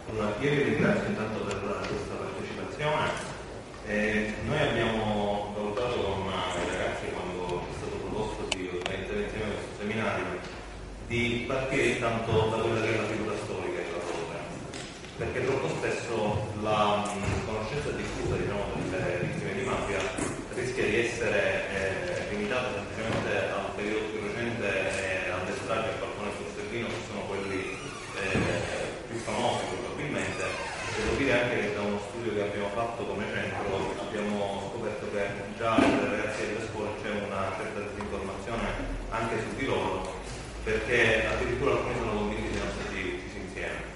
Io vi ringrazio intanto per questa partecipazione. Noi abbiamo valutato con i ragazzi, quando è stato proposto di organizzare insieme questo seminario, di partire intanto da quella che è la figura storica della tolleranza, perché troppo spesso la conoscenza diffusa, delle vittime di mafia rischia di essere limitata semplicemente al periodo più recente e alle stragi a Falcone e Borsellino, che sono quelli più famosi probabilmente. Devo dire anche che da uno studio che abbiamo fatto come centro abbiamo scoperto che già tra i ragazzi delle scuole c'è una certa disinformazione anche su di loro, perché addirittura alcuni sono convinti di non essere uccisi insieme.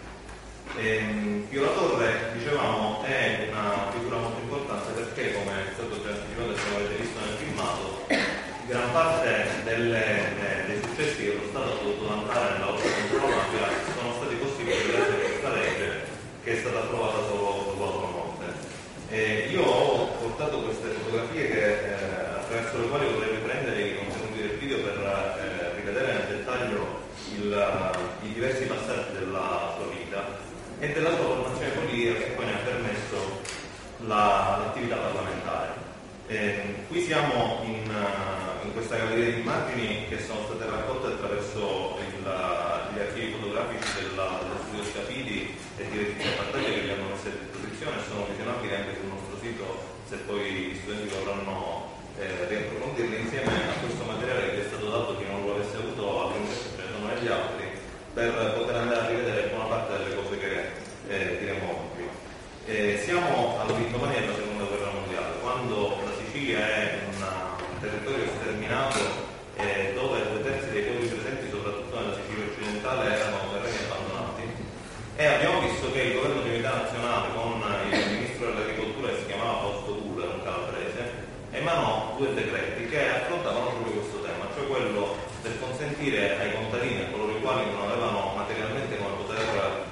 Pio La Torre, dicevamo, è una figura molto importante perché, come è stato già anticipato e come avete visto nel filmato, gran parte dei successi che lo Stato ha potuto vantare nella lotta contro la mafia sono stati possibili grazie a questa legge che è stata approvata solo dopo la sua morte. Io ho portato queste fotografie attraverso le quali vorrei riprendere i contenuti del video per rivedere nel dettaglio i diversi passaggi della sua vita e della sua formazione politica, che poi ne ha permesso l'attività parlamentare. Qui siamo in questa galleria di immagini che sono state raccolte attraverso gli archivi fotografici dello studio Scafidi e di Letizia Battaglia, che li hanno messi a disposizione e sono visionabili anche sul nostro sito, se poi gli studenti vorranno riapprofondirli insieme a questo materiale che è stato dato chi non lo avesse avuto all'università, ce ne sono negli altri, per poter andare a rivedere buona parte delle cose che diremo oggi. Siamo all'indomani della seconda guerra mondiale, quando la Sicilia è un territorio sterminato, dove 2/3 dei poveri presenti, soprattutto nella Sicilia occidentale, erano terreni abbandonati, e abbiamo visto che il governo di unità nazionale, con il ministro dell'agricoltura che si chiamava Fausto Dura, un calabrese, emanò 2 decreti che affrontavano proprio questo tema, cioè quello del consentire ai contadini, a coloro i quali non avevano materialmente come poter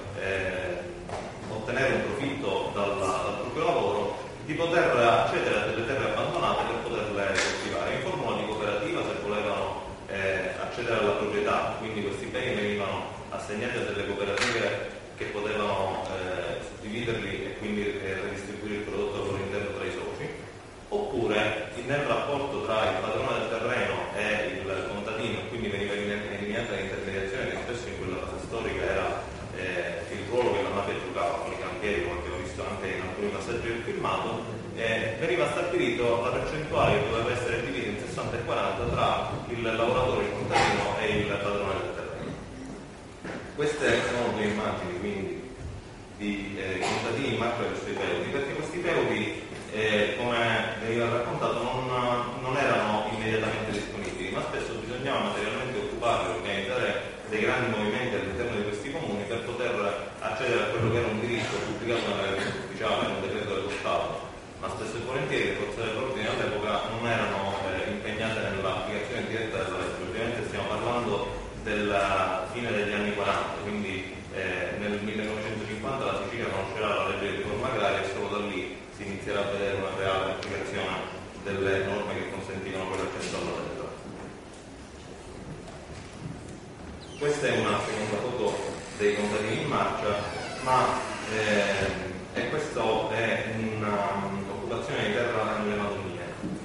ottenere un profitto dal proprio lavoro, di poter accedere a delle terre abbandonate per poterle coltivare in formula di cooperativa se volevano accedere alla proprietà. Quindi questi beni venivano assegnati a delle cooperative che potevano suddividerli e quindi redistribuire il prodotto al loro interno tra i soci, oppure nel rapporto tra il padrone del terreno e il contadino, quindi veniva eliminata l'intermediazione, che spesso in quella fase storica era il ruolo che la mafia giocava con i campieri, come abbiamo visto anche in alcuni passaggi del filmato. Veniva stabilito la percentuale che doveva essere divisa in 60 e 40 tra il lavoratore, il contadino e il padrone del terreno. Queste sono 2 immagini quindi di contadini in marcia verso i feudi, perché questi feudi, come veniva raccontato, non erano immediatamente disponibili, ma spesso bisognava materialmente occuparli, organizzare dei grandi movimenti all'interno di questi comuni per poter accedere a quello che era un diritto pubblicato nella Gazzetta Ufficiale, in un decreto dello Stato, ma spesso e volentieri le forze dell'ordine all'epoca non erano impegnate nell'applicazione diretta della legge. Ovviamente stiamo parlando della fine degli anni 40, quindi nel 1950 la Sicilia conoscerà la legge di riforma agraria e solo da lì si inizierà a vedere una reale applicazione delle norme che consentivano quell'accesso alla terra. Questa è una seconda foto dei contadini in marcia, ma questo è un'occupazione di terra nelle Madonie.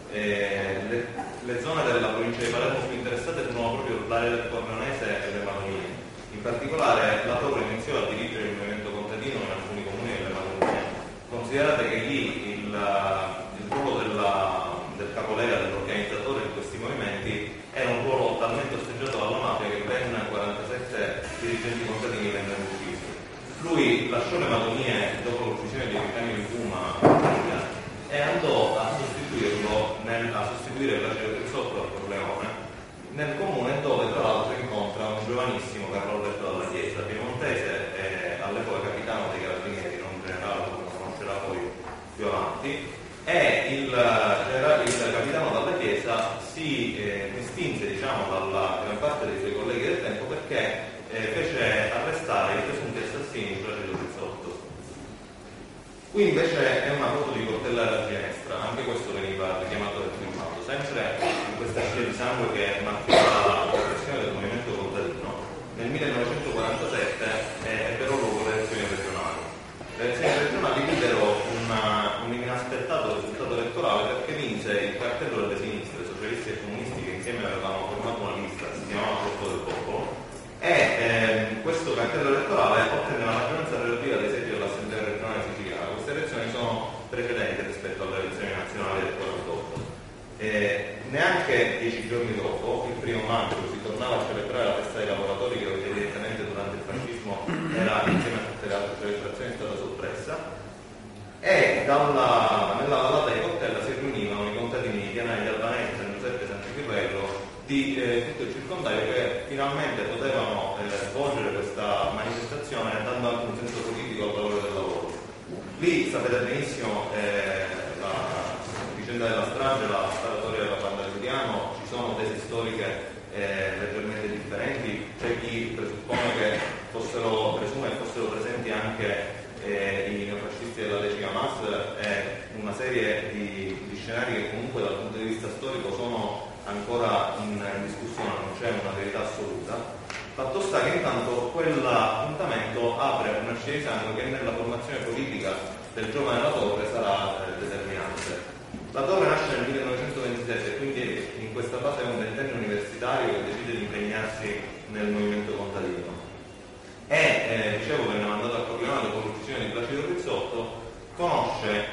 Le zone della provincia di Palermo più interessate furono proprio l'area del Corleonese e le Madonie. In particolare La Torre iniziò a dirigere il movimento contadino in alcuni comuni delle Madonie. Considerate che lì il ruolo del capolega, dell'organizzatore di questi movimenti, era un ruolo talmente osteggiato dalla mafia che ben 47 dirigenti contadini vennero uccisi. Lui lasciò le Madonie dopo l'uccisione di Epifenio di Puma e andò a sostituire Placido Crizzotto al Corleone nel comune, dove tra l'altro incontra un giovanissimo Carlo Alberto dalla Chiesa, piemontese e all'epoca capitano dei carabinieri, non generale, come lo conoscerà poi più avanti. E il capitano dalla Chiesa si distinse dalla gran parte dei suoi colleghi del tempo perché fece arrestare i presunti assassini di Placido Crizzotto. Qui invece è una foto di Cortella della Ginestra, anche questo veniva richiamato dal filmato, sempre in questa scia di sangue che marchiava la progressione del movimento contadino. Nel 1947 ebbero luogo le elezioni regionali. questo cartello elettorale ottenne la maggioranza relativa dei seggi dell'Assemblea regionale siciliana. Queste elezioni sono precedenti rispetto alle elezioni nazionali del 48. Neanche 10 giorni dopo, il 1° maggio, si tornava a celebrare la festa dei lavoratori che evidentemente durante il fascismo era, insieme a tutte le altre celebrazioni, stata soppressa, e nella vallata di Portella si riunivano i contadini di Pianelli, Albanese, San Giuseppe e San Giuseppe di tutto il circondario, che finalmente potevano svolgere questa manifestazione dando anche un senso politico al valore del lavoro. Lì sapete benissimo la vicenda della strage, la sparatoria della banda Giuliano, ci sono tesi storiche leggermente differenti. C'è chi presume che fossero presenti anche i neofascisti della Decima Mas, e una serie di scenari che comunque dal punto di vista storico sono ancora in discussione, non c'è una verità assoluta. Fatto sta che intanto quell'appuntamento apre una scia di sangue che nella formazione politica del giovane La Torre sarà determinante. La Torre nasce nel 1927, quindi in questa fase è un ventenne universitario che decide di impegnarsi nel movimento contadino. E dicevo, venne mandato a Corleone dopo l'uccisione di Placido Rizzotto, conosce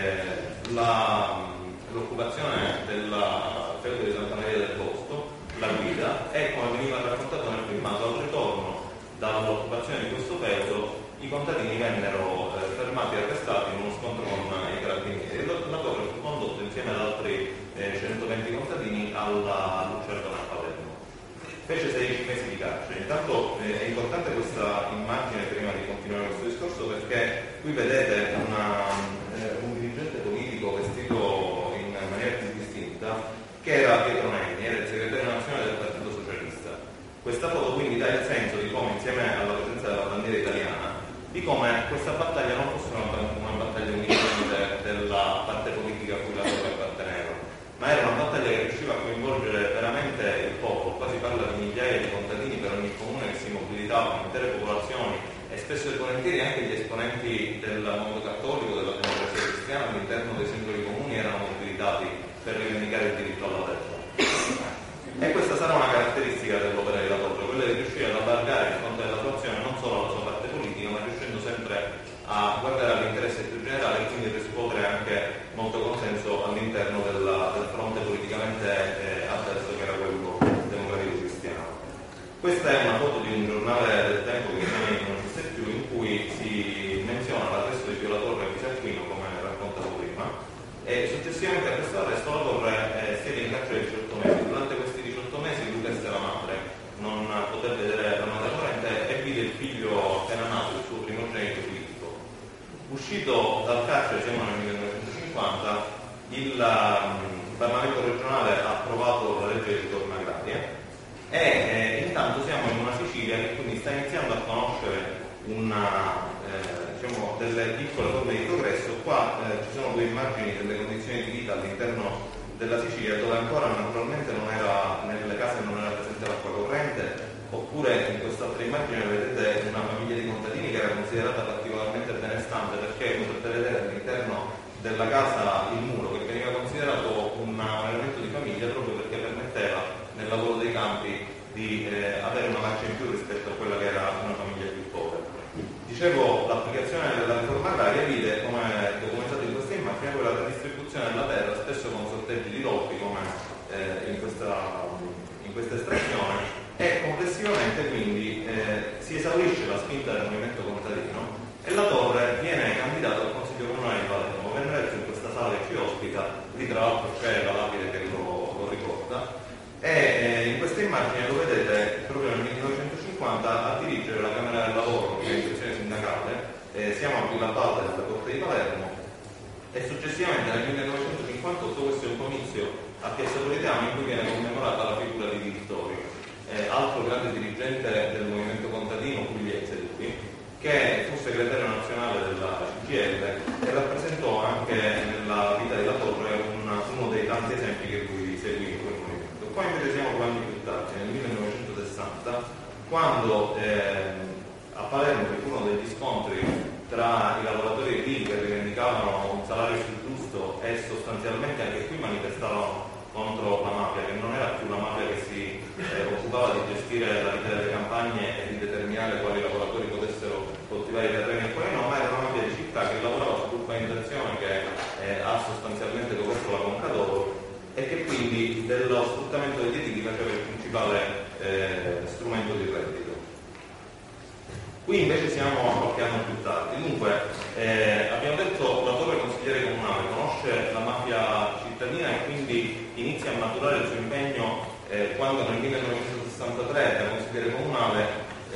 l'occupazione della feudo di Santa Maria del Posto, la guida, e come veniva raccontato nel filmato, al ritorno dall'occupazione di questo feudo i contadini vennero fermati e arrestati in uno scontro con i carabinieri. La Torre fu condotto insieme ad altri 120 contadini alla Lucertola a Palermo. Fece 16 mesi di carcere. Intanto è importante questa immagine prima di continuare questo discorso, perché qui vedete un dirigente politico vestito in maniera più distinta, che era Pietro Nenni, era il segretario nazionale del Partito Socialista. Questa foto quindi dà il senso di come, insieme alla presenza della bandiera italiana, di come questa battaglia non fosse una battaglia unicamente della parte politica a cui la Torre apparteneva, ma era una battaglia che riusciva a coinvolgere veramente il popolo. Qua si parla di migliaia di contadini per ogni comune che si mobilitavano, intere popolazioni, e spesso e volentieri anche gli esponenti del mondo cattolico, della democrazia cristiana all'interno dei singoli comuni erano mobilitati per rivendicare il diritto alla terra. E questa sarà una caratteristica dell'opera di La Torre, quella di riuscire ad allargare il fronte dell'attuazione non solo alla sua parte politica, ma riuscendo sempre a guardare all'interesse più generale e quindi riscuotere anche molto consenso all'interno del fronte politicamente avverso, che era quello democratico cristiano. Questa è una foto di un giornale del tempo che non esiste più, in cui si menziona l'arresto di Pio La Torre e Pisacquino, come raccontato prima, e successivamente a questo arresto La Torre siede in carcere 18 mesi. Durante questi 18 mesi Lucas, la madre, non poté vedere la madre morente e vide il figlio appena nato, il suo primogenito politico. Uscito dal carcere, siamo nel 1950, il Parlamento regionale ha approvato la legge di riforma agraria, e intanto siamo in una Sicilia che quindi sta iniziando a conoscere delle piccole forme di progresso. Qua ci sono due immagini delle condizioni di vita all'interno della Sicilia, dove ancora naturalmente nelle case non era presente l'acqua corrente, oppure in quest'altra immagine vedete una famiglia di contadini che era considerata particolarmente benestante, perché potete vedere all'interno della casa il muro, che veniva considerato un elemento di famiglia proprio perché permetteva nel lavoro dei campi di avere una marcia in più rispetto a quella che era una famiglia più povera. Dicevo, l'applicazione della riforma agraria vide, come documentato in questa immagine, quella della distribuzione della terra, spesso con sorteggi di doppi, come in questa estrazione, e complessivamente quindi si esaurisce la spinta del movimento contadino e La Torre viene candidato al Consiglio Comunale di Palermo. Venne eletto in questa sala che ci ospita, lì tra l'altro c'è la lapide che lo ricorda, e in questa immagine lo vedete proprio nel 1950 a dirigere la Camera del Lavoro, l'organizzazione sindacale. Siamo a Villa Balda, nella Corte di Palermo, e successivamente nel 1958 questo è un comizio a Piazza Politeama in cui viene commemorata la figura di Di Vittorio, altro grande dirigente del movimento contadino pugliese lui, che fu segretario nazionale della CGIL e rappresentò anche nella vita di La Torre uno dei tanti esempi che lui seguì in quel movimento. Poi invece siamo 2 anni più tardi, nel 1960, quando a Palermo ci furono degli scontri tra i lavoratori edili che rivendicavano un salario più giusto e sostanzialmente anche qui manifestavano contro la mafia, che non era più la mafia che si occupava di gestire la vita delle campagne e di determinare quali lavoratori Qui invece siamo a qualche anno più tardi. Dunque, abbiamo detto la torre consigliere comunale conosce la mafia cittadina e quindi inizia a maturare il suo impegno quando nel 1963 da consigliere comunale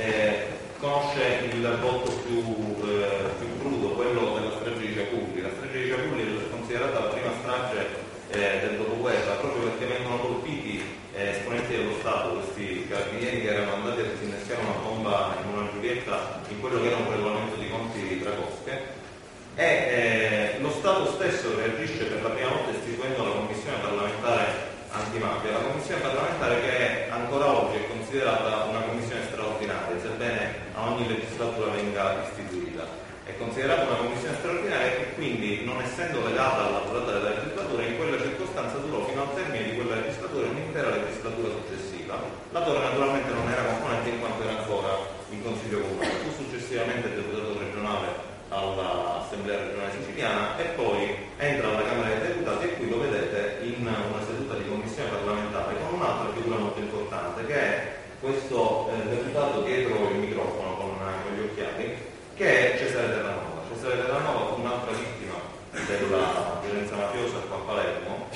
conosce il volto più crudo, quello della strage di Ciapulli. La strage di Ciapulli è considerata la prima strage del dopoguerra proprio perché vengono colpiti esponenti dello Stato, questi carabinieri che erano andati a disinnescare una bomba in una Giulietta in quello che era un regolamento di conti tra cosche, e lo Stato stesso reagisce per la prima volta istituendo la commissione parlamentare antimafia, la commissione parlamentare che ancora oggi è considerata una commissione straordinaria, sebbene a ogni legislatura venga istituita. È considerata una commissione straordinaria e quindi, non essendo legata alla durata della legislatura, in quella circostanza durò fino al termine di quella legislatura un'intera legislatura successiva. La Torre naturalmente non era componente in quanto era ancora in Consiglio Comunale, fu successivamente deputato regionale all'Assemblea regionale siciliana e poi entra alla Camera dei Deputati e qui lo vedete in una seduta di commissione parlamentare con un'altra figura molto importante che è questo deputato dietro il microfono con gli occhiali, che è Cesare Terranova. Cesare Terranova fu un'altra vittima della violenza mafiosa qua a Palermo.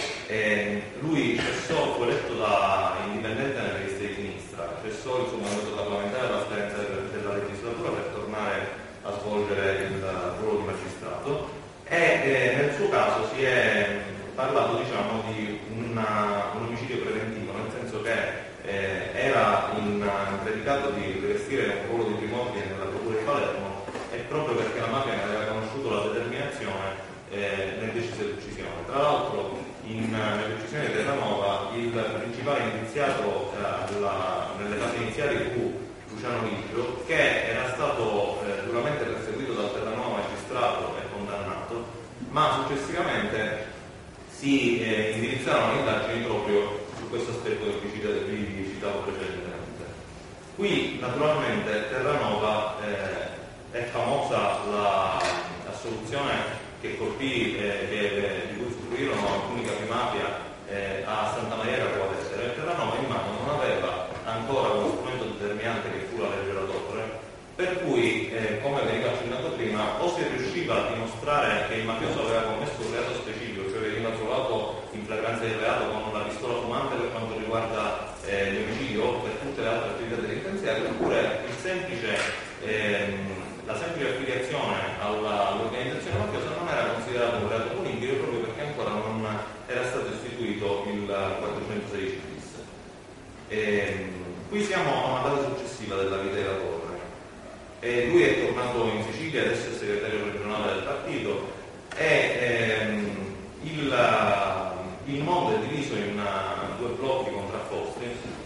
Lui cessò, fu eletto da indipendente nelle liste di sinistra, cessò il suo mandato parlamentare alla scadenza della legislatura per tornare a svolgere il ruolo di magistrato e nel suo caso si è parlato di un omicidio preventivo, nel senso che era in predicato di rivestire un ruolo di primordine nella procura di Palermo e proprio perché la mafia ne aveva conosciuto la determinazione ne decise l'uccisione. Tra l'altro nell'uccisione di Terranova il principale indiziato nelle fasi iniziali fu Luciano Liggio, che era stato duramente perseguito dal Terranova magistrato e condannato, ma successivamente si indirizzarono le indagini proprio su questo aspetto che vi citavo precedentemente. Qui naturalmente Terranova è famosa l'assoluzione che colpì, di cui usufruirono alcuni capimafia a Santa Maria Capua Vetere. Terranova in mano non aveva ancora uno strumento determinante che fu la legge della Torre, per cui, come veniva accennato prima, o si riusciva a dimostrare che il mafioso aveva commesso un reato specifico, cioè veniva trovato in flagranza di reato con una pistola fumante per quanto riguarda l'omicidio o per tutte le altre attività delinquenziali, oppure la semplice affiliazione all'organizzazione mafiosa non era considerato un reato punibile proprio perché ancora non era stato istituito il 416 bis. Qui siamo a una data successiva della vita della Torre. Lui è tornato in Sicilia, adesso è segretario regionale del partito e il mondo è diviso in due blocchi contrapposti.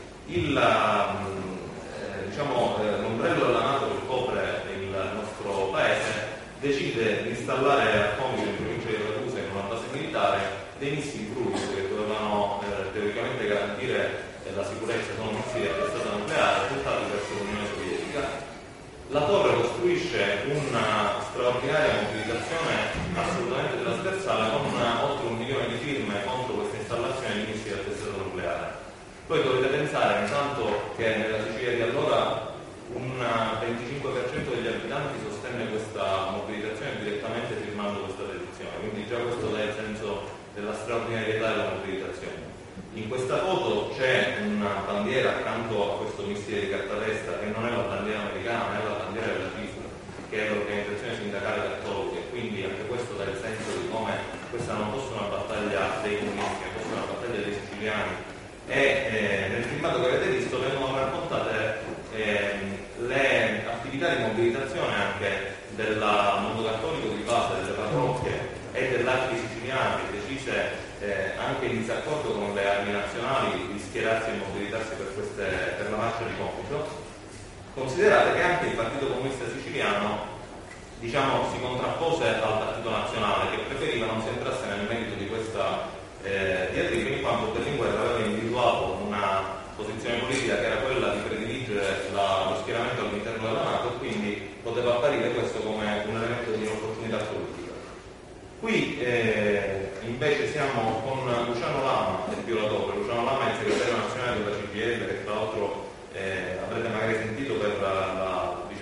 L'ombrello della NATO che copre il nostro paese decide di installare a Comiso, in provincia di Ragusa, in una base militare, dei missili Cruise che dovevano teoricamente garantire la sicurezza non missili a testata nucleare puntati verso l'Unione Sovietica. La Torre costruisce una straordinaria mobilitazione assolutamente trasversale con oltre 1 milione di firme contro questa installazione di missili a testata nucleare. Poi dovete pensare intanto che nella Sicilia di allora un 25% degli abitanti sostenne questa mobilitazione direttamente firmando questa petizione, quindi già questo dà il senso della straordinarietà della mobilitazione. In questa foto c'è una bandiera accanto a questo missile di cartapesta che non è la bandiera americana, è la bandiera della FISA, che è l'organizzazione sindacale cattolica, e quindi anche questo dà il senso di come questa non fosse una battaglia dei comunisti, ma fosse una battaglia dei siciliani. Nel filmato che avete visto vengono raccontate le attività di mobilitazione anche del mondo cattolico di base, delle parrocchie e dell'Archi siciliano, che decise anche in disaccordo con le armi nazionali di schierarsi e mobilitarsi per la marcia di Comiso. Considerate che anche il Partito Comunista Siciliano si contrappose al Partito Nazionale, che preferiva non si entrasse nel merito di questa diatriba, in quanto Berlinguer aveva individuato una posizione politica che era quella di prediligere lo schieramento all'interno della NATO e quindi poteva apparire questo come un elemento di inopportunità politica. Qui invece siamo con Luciano Lama del violatore. Luciano Lama è il segretario nazionale della CGIL, che tra l'altro avrete magari sentito per la vicenda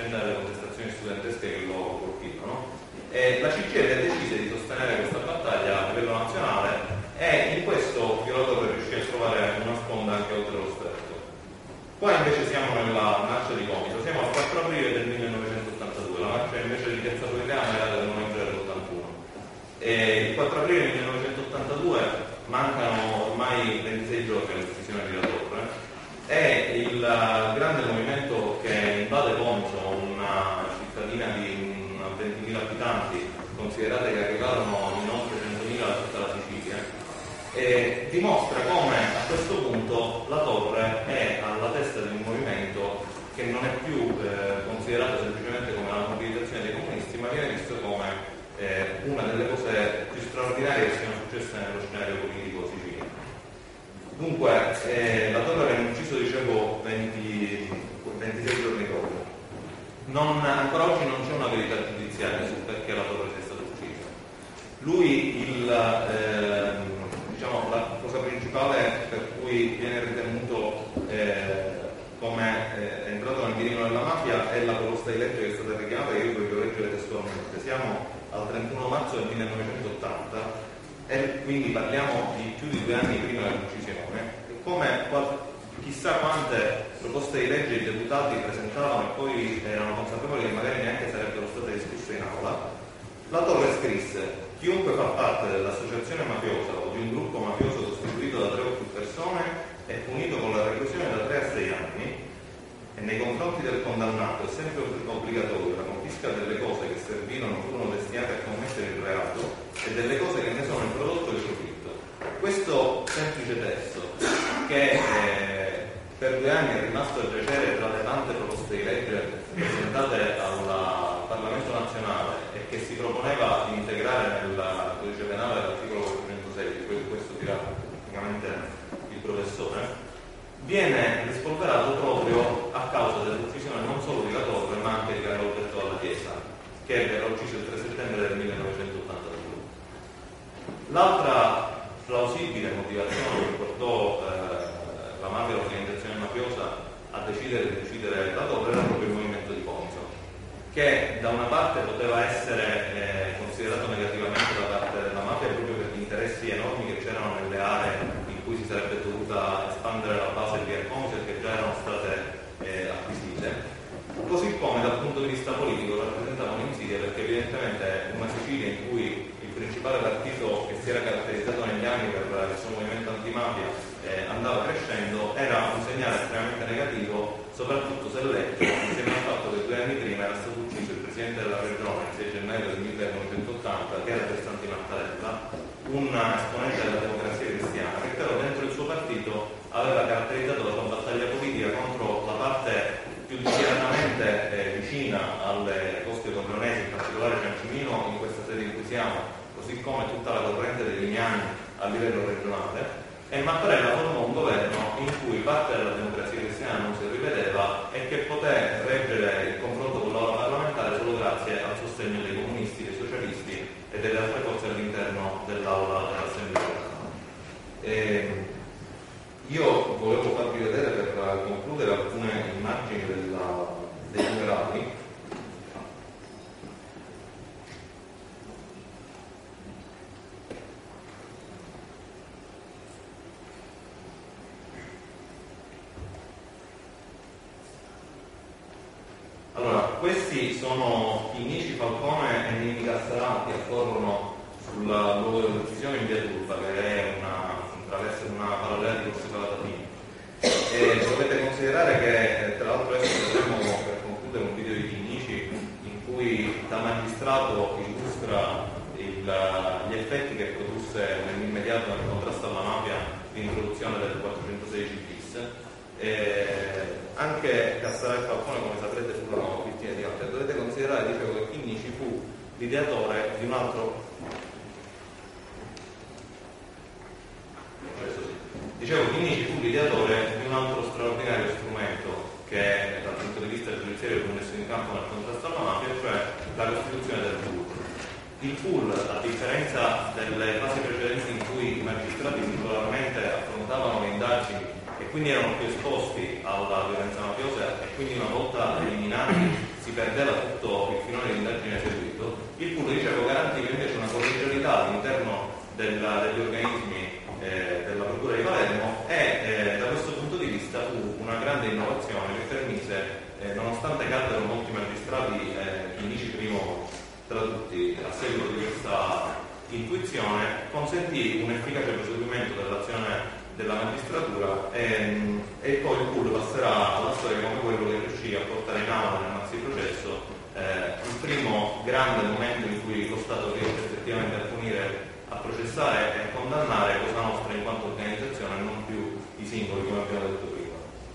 vicenda delle contestazioni studentesche che lo colpirono. La CGIL decise di sostenere questa battaglia a livello nazionale e in questo Violatore riuscì a trovare una sponda anche oltre lo stretto. Qua invece siamo nella marcia di Comiso, siamo al 4 aprile del 1982, la marcia invece di Piazza Policana era del novembre dell'81. Il 4 aprile 1982 mancano ormai 26 giorni all'uccisione di La Torre e il grande movimento che invade Comiso, una cittadina di 20.000 abitanti, considerate che arrivarono in oltre 100.000 da tutta la Sicilia, dimostra come a questo punto La Torre è alla testa di un movimento che non è più considerato semplicemente come la mobilitazione dei comunisti, ma viene visto come una delle cose più straordinarie che siano successe nello scenario politico siciliano. Dunque, La Torre venne ucciso, dicevo, 26 giorni dopo. Ancora oggi non c'è una verità giudiziaria sul perché La Torre sia stato ucciso. Lui, la cosa principale per cui viene ritenuto come è entrato nel mirino della mafia è la proposta di legge che è stata richiamata, che io voglio leggere testualmente. Siamo al 31 marzo del 1980 e quindi parliamo di più di 2 anni prima dell'uccisione. Chissà quante proposte di legge i deputati presentavano e poi erano consapevoli che magari neanche sarebbero state discusse in aula. La Torre scrisse: chiunque fa parte dell'associazione mafiosa o di un gruppo mafioso costituito da 3 o più persone è punito con la reclusione da 3 a 6 anni e nei confronti del condannato è sempre obbligatorio la confisca delle cose che servirono o furono destinate a commettere il reato e delle cose che ne sono il prodotto e il profitto. Questo semplice testo, che per 2 anni è rimasto a giacere tra le tante proposte di legge presentate al Parlamento nazionale e che si proponeva di integrare nel codice penale l'articolo 416, questo dirà praticamente il professore, viene rispolverato proprio a causa dell'uccisione non solo di La Torre ma anche di Carlo Alberto Dalla Chiesa, che verrà ucciso il 3 settembre del 1982. L'altra plausibile motivazione che portò la mafia, l'organizzazione mafiosa a decidere di uccidere La Torre era proprio il movimento di Comiso, che da una parte poteva essere considerato negativamente da parte della mafia proprio per gli interessi enormi che c'erano nelle aree in cui si sarebbe dovuta espandere la base via Comiso e che già erano state acquisite, così come dal punto di vista politico rappresentava un'insidia, perché evidentemente una Sicilia in cui il principale partito che si era caratterizzato negli anni per il suo movimento antimafia andava crescendo era un segnale estremamente negativo, soprattutto se letto insieme al fatto che 2 anni prima era stato ucciso il presidente della regione il 6 gennaio del 1980, che era Costanti Mattarella, un esponente della Democrazia Cristiana, che però dentro il suo partito aveva caratterizzato la sua battaglia politica contro la parte più dichiaratamente vicina alle coste corleonesi, in particolare Ciancimino, in questa sede in cui siamo, così come tutta la corrente dei Lignani a livello regionale. E Mattarella formò un governo in cui parte della Democrazia Cristiana non si rivedeva e che poté reggere il confronto con l'aula parlamentare solo grazie al sostegno dei comunisti, dei socialisti e delle altre forze all'interno dell'aula dell'Assemblea. Io volevo farvi vedere, per concludere, alcune immagini dei numerali. Allora, questi sono Chinnici, Falcone e Nini Castellanti che accorrono sul luogo dell'uccisione in via Turba, che è attraverso una parallela di Corso Calatatini. Dovete considerare che, tra l'altro, adesso vedremo per concludere un video di Chinnici in cui da magistrato illustra gli effetti che produsse nell'immediato nel contrasto alla mafia l'introduzione del 416 bis. Anche Cassara e Falcone, come saprete, furono vittime di mafia. Dovete considerare, dicevo, che Chinnici fu l'ideatore di un altro Chinnici fu l'ideatore di un altro straordinario strumento che dal punto di vista giudiziario fu messo in campo nel contrasto alla mafia, cioè la costituzione del pool. Il pool, a differenza delle fasi precedenti in cui i magistrati singolarmente affrontavano le indagini e quindi erano più esposti alla violenza mafiosa e quindi una volta eliminati si perdeva tutto il filone di indagine eseguito, il pool, dicevo, garantiva invece una collegialità all'interno degli organismi della Procura di Palermo e da questo punto di vista fu una grande innovazione che permise, nonostante caddero molti magistrati, Chinnici primo tra tutti, a seguito di questa intuizione, consentì un efficace proseguimento dell'azione della magistratura e poi il pool passerà alla storia come quello che riuscì a portare in aula nel maxi processo il primo grande momento in cui lo Stato riesce effettivamente a punire, a processare e a condannare Cosa Nostra in quanto organizzazione, non più i singoli, come abbiamo detto prima.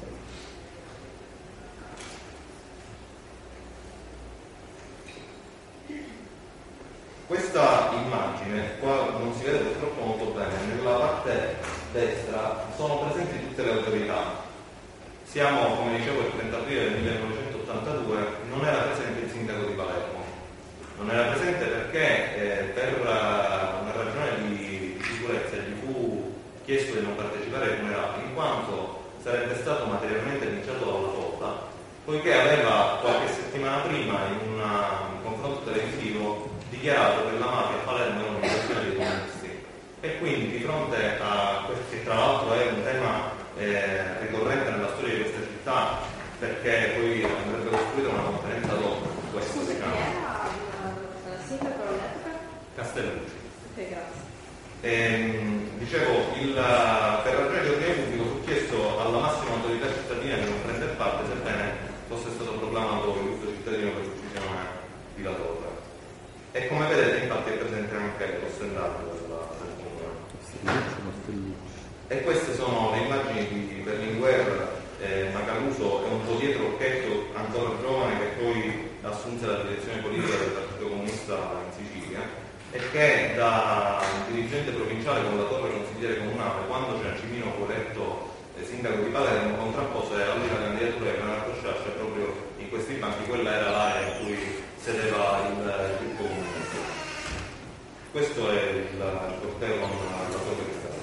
Questa immagine qua non si vede purtroppo molto bene, nella parte destra sono presenti tutte le autorità. Siamo, come dicevo, il 30 aprile del 1982, non era presente il sindaco di Palermo. Non era presente perché per una ragione di sicurezza gli fu chiesto di non partecipare ai funerali, in quanto sarebbe stato materialmente linciato dalla folla, poiché aveva qualche settimana prima in un confronto televisivo dichiarato che la mafia a Palermo era un'organizzazione dei comunisti. E quindi di fronte a questo, che tra l'altro è un tema ricorrente nella storia di questa città, perché poi andrebbe costruita una conferenza dopo questo. Scusa, chi era il sindaco all'epoca? Castellucci. Ok, grazie. Dicevo, per ragioni di ordine pubblico fu chiesto alla massima autorità cittadina di non prendere parte, sebbene fosse stato proclamato il lutto cittadino per l'uccisione di La Torre. E come vedete, infatti, è presente anche lo stendardo del comune. E queste sono le immagini di Berlinguer, Macaluso e un po' dietro Occhetto, ancora giovane, che poi assunse la direzione politica del Partito Comunista in Sicilia e che da dirigente provinciale con La Torre consigliere comunale, quando Ciancimino fu eletto sindaco di Palermo, contrappose a lui la candidatura di Renato Sciascia proprio in questi banchi. Quella era l'area in cui sedeva il gruppo comunista. Questo è il corteo con La Torre di Stato.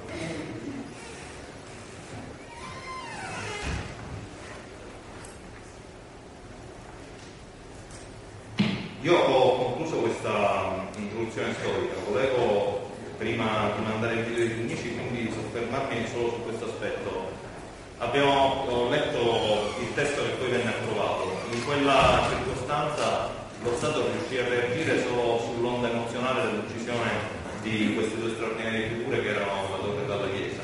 Io ho concluso questa introduzione storica, volevo, prima di mandare il video di Chinnici, quindi soffermarmi solo su questo aspetto. Ho letto il testo che poi venne approvato. In quella circostanza lo Stato riuscì a reagire solo sull'onda emozionale dell'uccisione di queste due straordinarie figure che erano La Torre e Dalla Chiesa.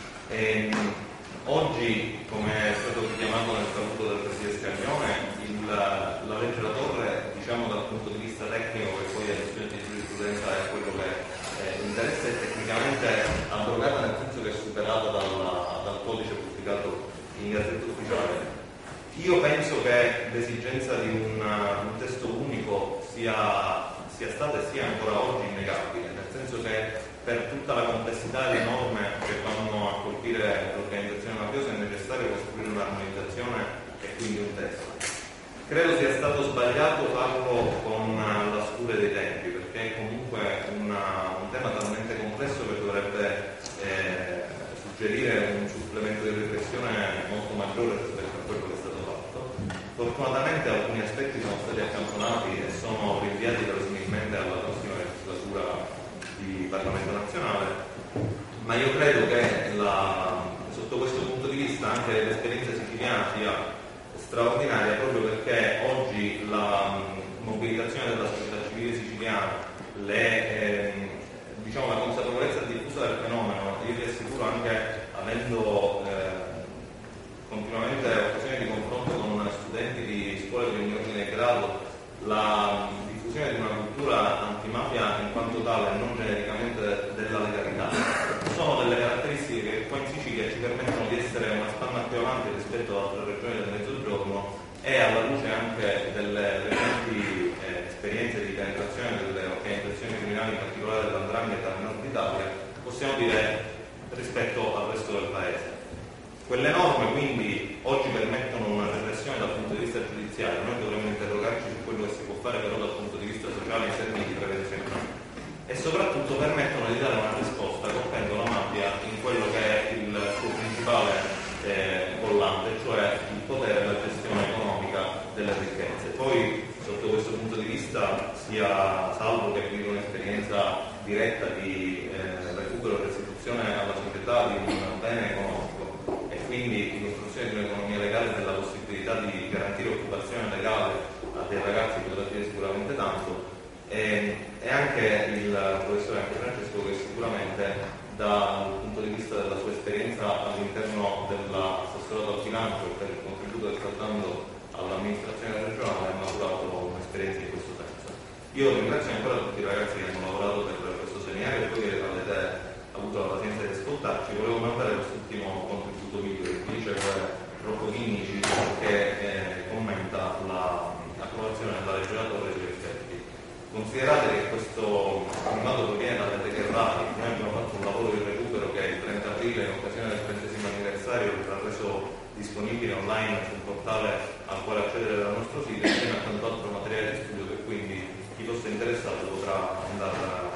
Oggi, come è stato richiamato nel saluto del Presidente Scaglione, la legge La Torre, diciamo dal punto di vista tecnico, che poi agli studenti di giurisprudenza è quello che interessa, è tecnicamente abrogata, nel senso che è superata dal codice pubblicato in Gazzetta Ufficiale. Io penso che l'esigenza di un testo unico sia stata e sia ancora oggi innegabile, nel senso che per tutta la complessità delle norme che vanno a colpire l'organizzazione mafiosa è necessario costruire un'armonizzazione e quindi un testo. Credo sia stato sbagliato farlo con la scure dei tempi, perché è comunque un tema talmente complesso che dovrebbe suggerire un supplemento di riflessione molto maggiore rispetto a quello che è stato fatto. Fortunatamente alcuni aspetti sono stati accantonati e sono rinviati verosimilmente alla prossima legislatura di Parlamento nazionale, ma io credo che sotto questo punto di vista anche l'esperienza siciliana sia straordinaria, proprio perché oggi la mobilitazione della società civile siciliana, la consapevolezza diffusa del fenomeno, io vi assicuro, anche avendo continuamente occasione di confronto con studenti di scuole di ogni ordine e grado, la diffusione di una cultura antimafia in quanto tale, non genericamente della legalità, sono delle caratteristiche che qua in Sicilia ci permettono di essere una spanna più avanti rispetto ad altre regioni del Mezzogiorno, e alla luce anche delle recenti esperienze di penetrazione delle organizzazioni criminali, in particolare dell''ndrangheta nel nord Italia, possiamo dire rispetto al resto del paese. Quelle norme quindi oggi permettono una repressione dal punto di vista giudiziario. Noi dovremmo interrogarci su quello che si può fare però dal punto di vista sociale in termini di prevenzione, e soprattutto permettono di dare una risposta colpendo la mafia in quello che è il suo principale collante, cioè il potere e la gestione economica delle ricchezze. questo punto di vista, sia Salvo che vive un'esperienza diretta di recupero e restituzione alla società di un bene economico e quindi di costruzione di un'economia legale della possibilità di garantire occupazione legale a dei ragazzi potrà dire sicuramente tanto, e anche il professore Francesco, che sicuramente dal punto di vista della sua esperienza all'interno dell'assessorato al bilancio per il contributo che sta dando all'amministrazione regionale ha maturato un'esperienza in questo senso. Io ringrazio ancora tutti i ragazzi che hanno lavorato per questo seminario e voi che avete avuto la pazienza di ascoltarci. Volevo mandare quest'ultimo contributo video che dice Rocco Chinnici, che commenta l'approvazione della legge della Torre sugli effetti. Considerate che questo primato proviene dalle Techerrari, noi abbiamo fatto un lavoro di recupero che il 30 aprile, in occasione del 30° anniversario, verrà reso disponibile online sul portale al quale accedere dal nostro sito, insieme a tanto altro materiale di studio che quindi chi fosse interessato potrà andare a